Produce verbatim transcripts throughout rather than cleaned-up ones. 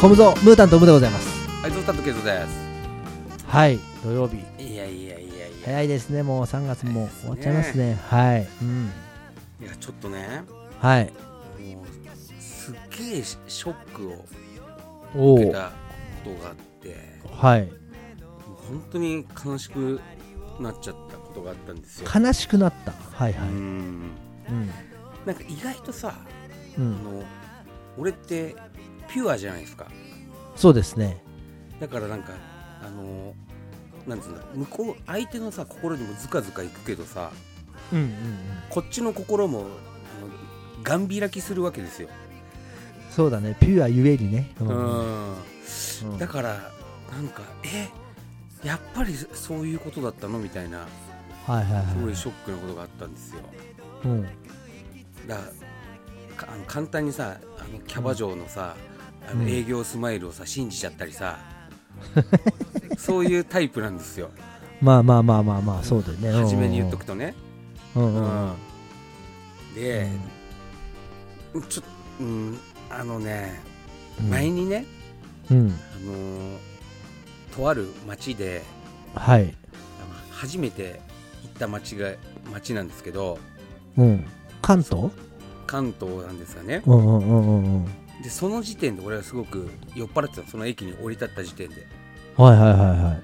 コムゾムータンとムでございます。 はい、ゾウタンとケイゾです。 はい、土曜日。 いやいやいやいや早いですね。もうさんがつも終わっちゃいますね。はい、うん、 いやちょっとね、 はい、 もうすっげえショックを受けたことがあって、 はい、 もう本当に悲しくなっちゃったことがあったんですよ。 悲しくなった。はいはい。 ううん、 んなんか意外とさ、 うん、 あの俺ってピュアじゃないですか。 そうですね。 だからなんかあのなんつうんだろう、向こう相手のさ心にもズカズカいくけどさ、 うんうんうん、 こっちの心もあのガン開きするわけですよ。 そうだね。ピュアゆえにね。うんうんうん、 だからなんかえやっぱりそういうことだったのみたいな、 はいはいはい、 すごいショックなことがあったんですよ。 うん、 だからあの簡単にさあのキャバ嬢のさ、うん、あの営業スマイルをさ信じちゃったりさ、うん、そういうタイプなんですよ。 まあまあまあまあまあそうだよね。 初めに言っとくとね。 うんうんうん、 で、うん、ちょっと、うん、あのね、 うん、 前にね、 うん、 あのー、とある町で、 はい、 初めて行った町が町なんですけど、 うん、関東？ 関東なんですがね、 うんうんうんうん、 でその時点で俺はすごく酔っ払ってたの。その駅に降り立った時点で、 はいはいはいはい。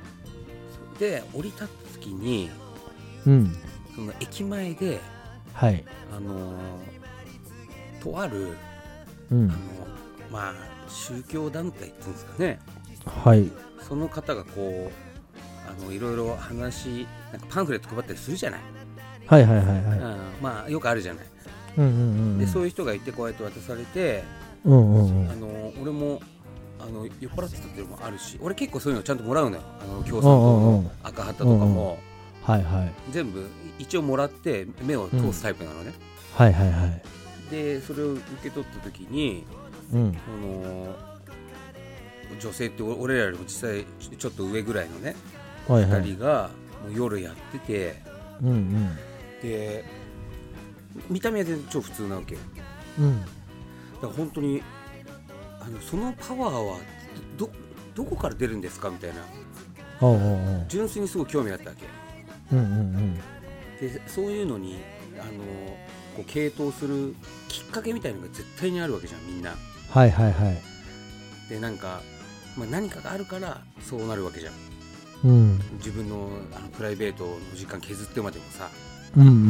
で降り立った時に、 うん、 その駅前で、 はい、あのー、とある、 うん、 あのまあ宗教団体っていうんですかね、 はい、 その方がこうあのいろいろ話なんかパンフレット配ったりするじゃない。 はいはいはいはい、 うん、まあよくあるじゃない。 うんうんうん、 でそういう人がいてこうやって渡されて、 うんうんうん、 あの俺もあの酔っ払ってたっていうのもあるし、俺結構そういうのちゃんともらうのよ。あの共産党の赤旗とかも、うんうん、 はいはい、 全部一応もらって目を通すタイプなのね、 うん、はいはいはい。でそれを受け取った時に、うん、その女性って俺らよりも実際ちょっと上ぐらいのね、はいはい、ふたりがもう夜やってて、うんうん、で見た目は全然超普通なわけよ、うん、だから本当にあのそのパワーは ど, どこから出るんですかみたいな、おうおうおう、純粋にすごい興味あったわけ、うんうんうん、でそういうのにあのこう傾倒するきっかけみたいなのが絶対にあるわけじゃん、みんな。 はいはいはい。 でなんか、まあ、何かがあるからそうなるわけじゃん、うん、自分 の, あのプライベートの時間削ってまでもさ、うんうんうん、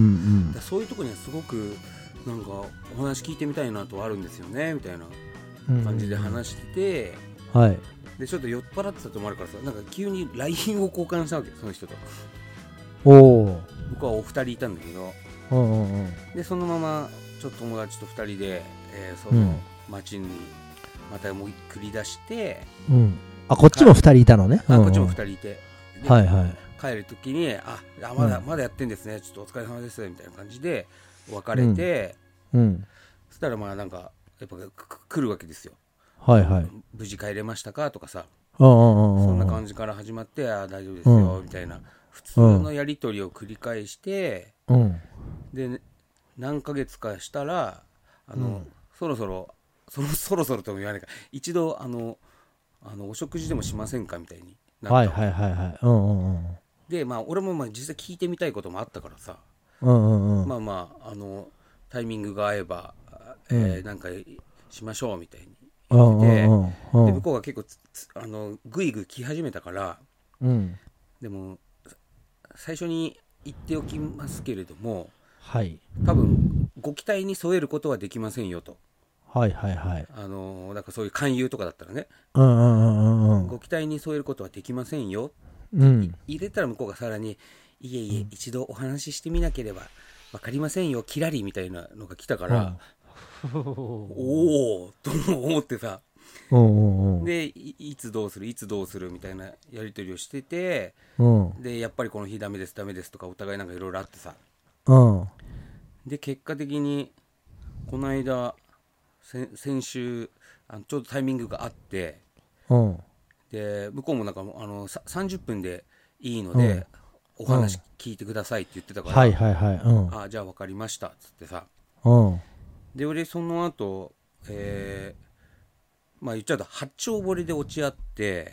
だそういうところにはすごくなんかお話聞いてみたいなとはあるんですよねみたいな感じで話してて、うんうん、はい、でちょっと酔っ払ってたともあるからさ、なんか急に ライン を交換したわけ、その人と。お僕はお二人いたんだけど、うんうんうん、でそのままちょっと友達と二人で、えー、その街にまたもう繰り出して、うん、あこっちも二人いたのね、あ、うんうん、こっちも二人いて、はいはい、帰る時に あ, あまだ、うん、まだやってんですね、ちょっとお疲れ様ですみたいな感じで別れて、うんうん、そしたらまあなんかやっぱ来るわけですよ、はいはい、無事帰れましたかとかさ、そんな感じから始まって、あ大丈夫ですよ、うん、みたいな普通のやり取りを繰り返して、うん、で何ヶ月かしたらあの、うん、そろそろそろそろそろとも言わないか、一度あのあのお食事でもしませんかみたいになった。はいはいはいはい、うんうんうん、でまあ俺もまあ実際聞いてみたいこともあったからさ、うんうんうん、まあまああのタイミングが合えば、うん、えー、なんかしましょうみたいに言ってて、うんうんうん、で向こうが結構あのグイグイ来始めたから、うん、でも最初に言っておきますけれども、はい、多分ご期待に添えることはできませんよと。はいはいはい、あのなんかそういう勧誘とかだったらね、うんうんうんうん、ご期待に添えることはできませんよ、うん、入れたら向こうがさらにいえいえ、うん、一度お話ししてみなければ分かりませんよキラリみたいなのが来たから、うん、おおと思ってさ、うんうんうん、で い, いつどうするいつどうするみたいなやり取りをしてて、うん、でやっぱりこの日ダメですダメですとかお互いなんかいろいろあってさ、うん、で結果的にこの間先週あのちょうどタイミングがあって、うん、で向こうもなんかあのさんじゅっぷんでいいので、うん、お話聞いてくださいって言ってたから、はいはいはい、うん、あじゃあ分かりましたっつってさ、うん、で俺その後、えまあ言っちゃうと八丁堀で落ち合って、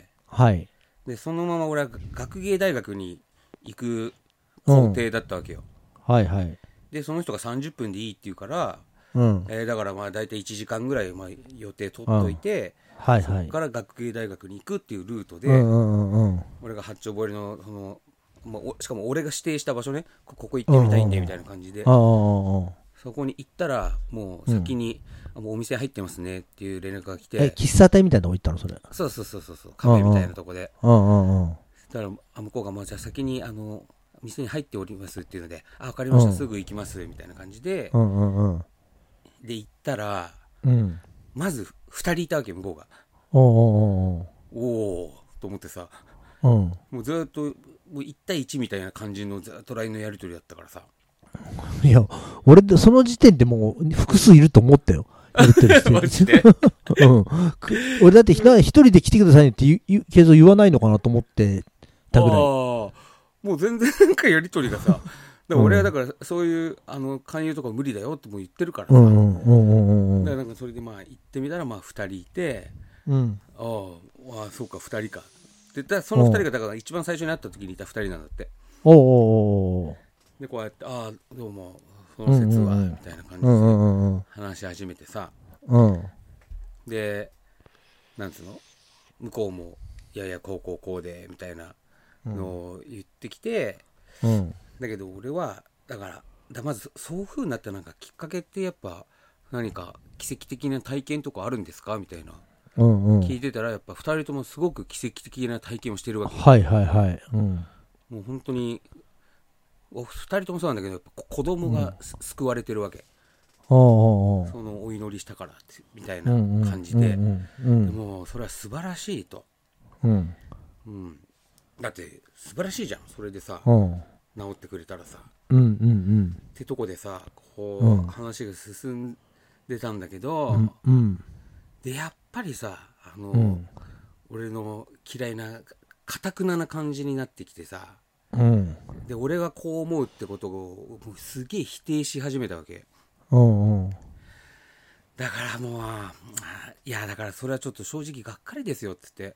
はい、 でそのまま俺は学芸大学に行く工程だったわけよ、 うん、はいはい。 でその人がさんじゅっぷんでいいって言うから、 うんえー、だからまあ大体いちじかんぐらいまあ予定取っといて、 うん、はいはい、 そこから学芸大学に行くっていうルートで、 うんうんうん、 俺が八丁堀のその、まあ、しかも俺が指定した場所ね、ここ行ってみたいんでみたいな感じで、 うんうんうん、 そこに行ったらもう先に、うん、もうお店入ってますねっていう連絡が来て、 え喫茶店みたいなとこ行ったのそれ？ そうそうそうそうカフェみたいなとこで、 うんうんうん、 だからあ向こうがまあじゃあ先にあの店に入っておりますっていうので、あ分かりました、うん、すぐ行きますみたいな感じで、 うんうんうん、 で行ったら、 うん、 まずふたりいたわけ向こうが。 おおおおと思ってさ、 うん、 もうずっともういち対いちみたいな感じのずっと ライン のやり取りだったからさ、 いや俺でその時点でもう複数いると思ったよ、やり取りしてマジで、 うん、俺だって一人で来てくださいねって言うけど言わないのかなと思ってたぐらい。 もう全然なんかやり取りがさ、だから俺はだからそういうあの勧誘とか無理だよってもう言ってるからさ、うんうんうんうん、だからなんかそれでまあ行ってみたらまあふたりいて、うん、ああそうかふたりかって言ったら、そのふたりがだから一番最初に会った時にいたふたりなんだって。おおでこうやってああどうもその説は、うんうん、みたいな感じで話し始めてさ、うん、でなんつうの向こうもいやいやこうこうこうでみたいなのを言ってきて、うん、だけど俺はだからだまずそういう風になったなんかきっかけってやっぱ何か奇跡的な体験とかあるんですかみたいな、うんうん、聞いてたらやっぱふたりともすごく奇跡的な体験をしてるわけ。 はいはいはい、うん、もう本当にふたりともそうなんだけどやっぱ子供が、うん、救われてるわけ、うん、そのお祈りしたからみたいな感じで、もうそれは素晴らしいと、うんうん、だって素晴らしいじゃんそれでさ、うん、治ってくれたらさ、うんうんうん、ってとこでさこう、うん、話が進んでたんだけど、うんうん、でやっぱりさあの、うん、俺の嫌いな堅くなな感じになってきてさ、うん、で俺がこう思うってことをもうすげえ否定し始めたわけ、うんうん、だからもういやだからそれはちょっと正直がっかりですよっつって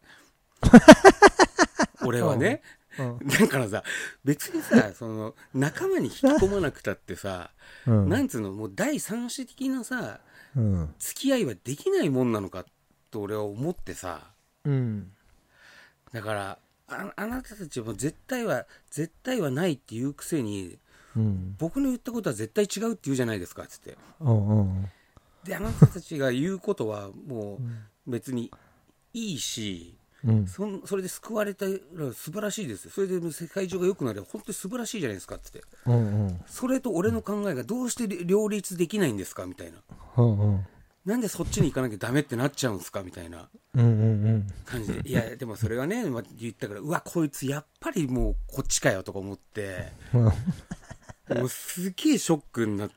俺はね、うんうん、だからさ別にさその仲間に引き込まなくたってさ、うん、なんつうのもう第三者的なさ、うん、付き合いはできないもんなのかと俺は思ってさ、うん、だからあ, あなたたちも絶対は絶対はないっていうくせに、うん、僕の言ったことは絶対違うって言うじゃないですかっつって、うんうん、であなたたちが言うことはもう別にいいし、うん、そ, それで救われたら素晴らしいですよ、それで世界中が良くなれば本当に素晴らしいじゃないですかっつって、うんうん、それと俺の考えがどうして両立できないんですかみたいな、うんうん、なんでそっちに行かなきゃダメってなっちゃうんですかみたいな感じで、いやでもそれがね言ったからうわこいつやっぱりもうこっちかよとか思ってもうすげえショックになって、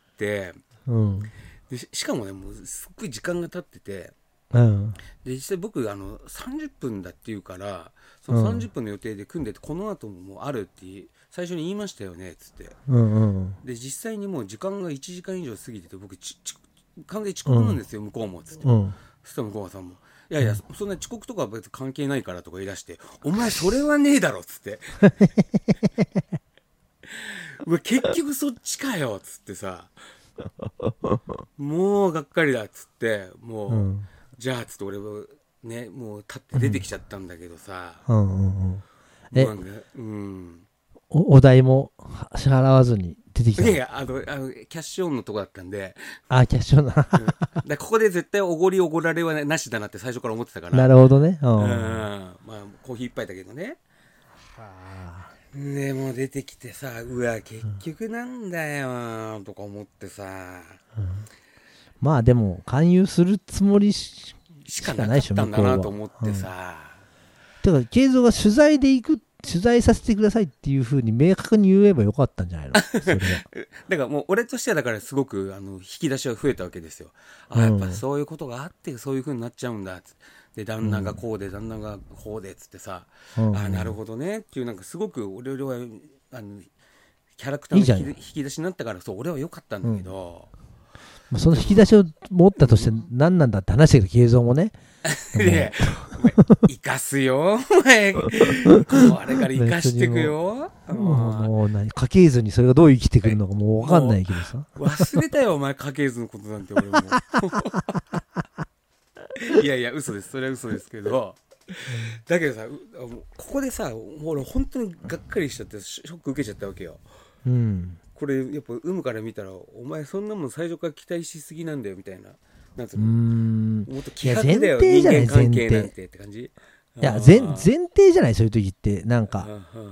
うん、で し, しかもねもうすっごい時間が経ってて、うん、で実際僕あのさんじゅっぷんだっていうからそのさんじゅっぷんの予定で組んでて、うん、この後ももうあるって最初に言いましたよねっつって、うんうん、で実際にもう時間がいちじかん以上過ぎてて僕ちち完全に遅刻なんですよ、うん、向こうもっつって、うん、そしたら向こうさんもいやいや、うん、そんな遅刻とかは別に関係ないからとか言い出してお前それはねえだろっつってうわ結局そっちかよっつってさもうがっかりだっつってもう、うん、じゃあっつって俺はねもう立って出てきちゃったんだけどさ、うんうんうん、え、うん、 お, お代も支払わずに出てきた。 いやいやあのあのキャッシュオンのとこだったんで、 あキャッシュオンな、うん、 だここで絶対おごりおごられはなしだなって最初から思ってたから。 なるほどね、うん、うん、 まあコーヒー一杯だけどね、でもう出てきてさうわ結局なんだよとか思ってさ、うん、 まあでも勧誘するつもりししかなかったんだなと思ってさ、 うん、てか慶三が取材で行く取材させてくださいっていう風に明確に言えばよかったんじゃないのそれはだからもう俺としてはだからすごくあの引き出しが増えたわけですよ、うん、あやっぱそういうことがあってそういう風になっちゃうんだっつってで旦那がこうで、うん、旦那がこうでっつってさ、うん、あなるほどねっていうなんかすごく俺はあのキャラクターの引き出しになったからそう俺は良かったんだけど、 まあ、その引き出しを持ったとして何なんだって話だけど、慶三もね。 で、生かすよ、お前。これから生かしていくよ。 もう何、家系図にそれがどう生きてくるのかもう分かんないけどさ。 忘れたよ、お前、家系図のことなんて俺も。いやいや、嘘です。それは嘘ですけど。だけどさ、ここでさ、俺本当にがっかりしちゃって、ショック受けちゃったわけよ。 うん。 これやっぱ有無から見たら、お前そんなもん最初から期待しすぎなんだよみたいな。なんつうの、 うーん、 もっと気迫だよ、 人間関係なんてって感じ。 いや、前前提じゃない、そういう時ってなんか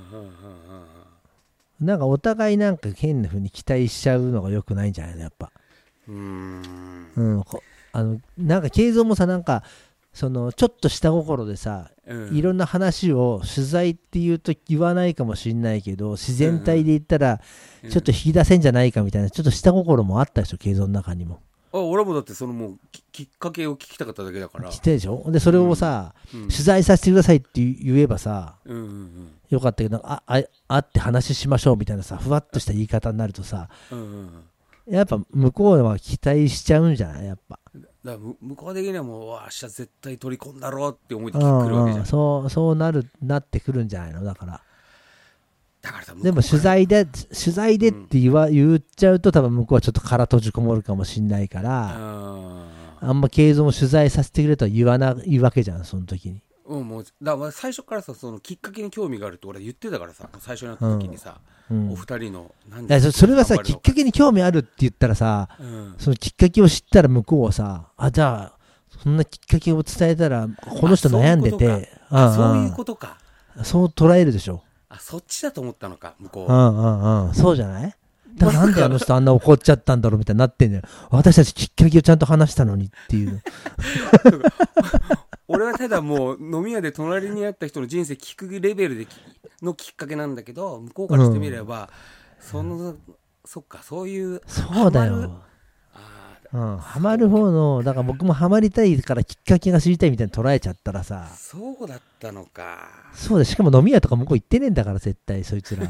なんかお互いなんか変な風に期待しちゃうのが良くないんじゃないの、やっぱ。 うーん、 うん、あのなんか慶三もさ、なんかそのちょっと下心でさ、うん、いろんな話を取材っていうと言わないかもしれないけど、自然体で言ったらちょっと引き出せんじゃないかみたいな、ちょっと下心もあったでしょ、慶三の中にも。 あ、俺もだってそのもうきっかけを聞きたかっただけだから。 聞いてでしょ。でそれをさ、うん、取材させてくださいって言えばさ、うんうんうん、よかったけど、ああ会って話しましょうみたいなさ、ふわっとした言い方になるとさ、うんうんうん、やっぱ向こうは期待しちゃうんじゃない、やっぱ。 だから向こう的にはもう、明日絶対取り込んだろうって思いで来るわけじゃん。うんうん、 そうそうなるなってくるんじゃないの、だから。 だからさ、 でも取材で取材でって言わ、うん、言っちゃうと多分向こうはちょっと殻閉じこもるかもしれないから、あ, あんま慶三も取材させてくれとは言わないわけじゃん、その時に。 うん、もうだから最初からさ、そのきっかけに興味があるって俺は言ってたからさ、最初になった時にさ、うんうん、お二人のなんでそれはさ、きっかけに興味あるって言ったらさ、うん、そのきっかけを知ったら向こうはさ、あ、じゃあそんなきっかけを伝えたらこの人悩んでて、 そういうことか、 そう捉えるでしょ。 あ、そっちだと思ったのか、向こう。うんうんうん、そうじゃない。だからなんであの人あんな怒っちゃったんだろうみたいになってんだよ。私たちきっかけをちゃんと話したのにっていう。 俺はただもう飲み屋で隣にあった人の人生聞くレベルでのきっかけなんだけど、向こうからしてみれば、うん、そのそっか、そういうそうだよ。うん、ハマる方の、だから僕もハマりたいからきっかけが知りたいみたいに捉えちゃったらさ。 そうだったのか。 そうで、しかも飲み屋とか向こう行ってねえんだから絶対そいつら。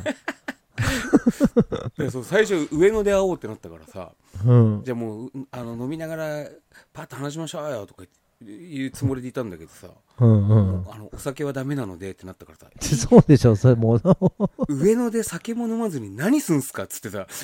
でそう最初上野で会おうってなったからさ、うん、じゃあもうあの飲みながらパッと話しましょうよとか言うつもりでいたんだけどさ、うんうん、あのお酒はダメなのでってなったからさ、 そうでしょ、それもう上野で酒も飲まずに何すんすかっつってさ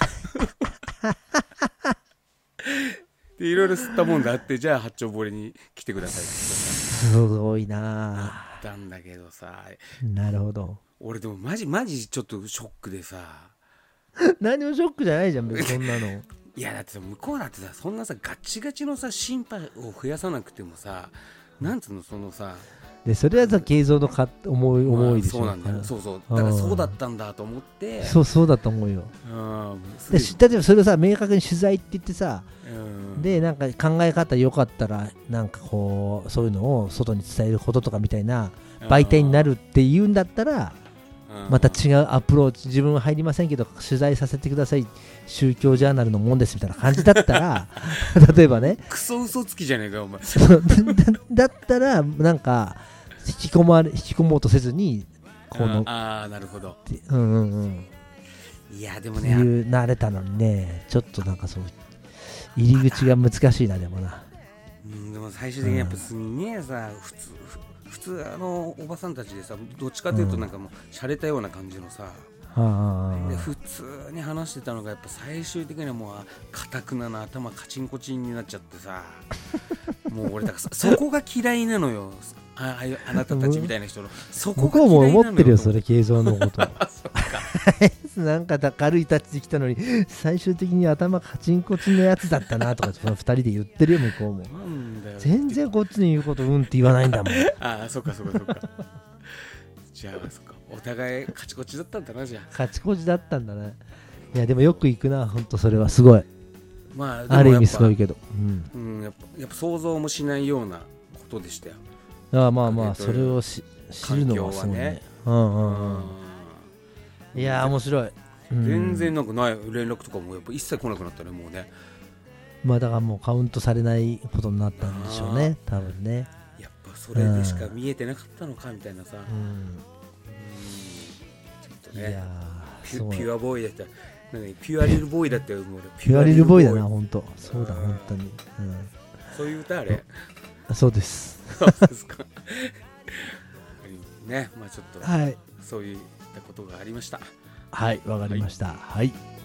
でいろいろ吸ったもんだって、じゃあ八丁堀に来てくださいってさ、すごいなあったんだけどさ。 なるほど。 俺でもマジマジちょっとショックでさ何もショックじゃないじゃん別にそんなの。 いやだってさ、向こうだってさ、そんなさガチガチのさ審判を増やさなくてもさ、なんつうの、そのさでそれはさ慶三のか思い思いでしょ、 まあ、そうなんだよ、そうそう、だからそうだったんだと思って、 そうそうだと思うよ。で例えばそれをさ明確に取材って言ってさ、でなんか考え方良かったらなんかこうそういうのを外に伝えることとかみたいな媒体になるっていうんだったら、また違うアプローチ、自分は入りませんけど取材させてください、宗教ジャーナルのもんですみたいな感じだったら例えばね、 クソ嘘つきじゃねえかお前だ, だったらなんか引き込まれ引き込もうとせずにこの、 ああなるほど、 うんうんうん、 いやでもねいう慣れたのにね、ちょっとなんかそう入り口が難しいな。でもな、 うん、でも最終的にやっぱすんげえさ、普通普通あのおばさんたちでさ、どっちかというとなんかもう洒落たような感じのさ、うん、で普通に話してたのがやっぱ最終的にはもう固くなな頭カチンコチンになっちゃってさもう俺だからそこが嫌いなのよ、あ, あ, あなたたちみたいな人の、うん、そこが嫌いなのよ。僕も思ってるよそれ、慶三のことなんか軽いタッチできたのに最終的に頭カチンコチンのやつだったなとかふたりで言ってるよ向こうも。なんだよ、全然こっちに言うことうんって言わないんだもんああそっかそっかそっかじゃあそっか、お互いカチコチだったんだな。じゃあカチコチだったんだな。いやでもよく行くな、ほんとそれはすごい、 まあ、 ある意味すごいけど、 うんうん、やっぱやっぱ想像もしないようなことでしたよ。 あまあまあそれをし知るのはそうね、うんうんうん、いや面白い、 うん、全然なんかない連絡とかもやっぱ一切来なくなったね、もうね。 まあだからもうカウントされないことになったんでしょうね、多分ね。 やっぱそれでしか見えてなかったのかみたいなさ、うん、うん、ちょっとね、いやピュ、ピュアボーイだったらなんかピュアリルボーイだって思う。 ピュアリルボーイだな、本当。そうだ、本当に、うん、 そういう歌あれ。 そうです。 そうですか。ね、まあちょっと、はい、そういったことがありました。 はい、わかりました。はい、はい。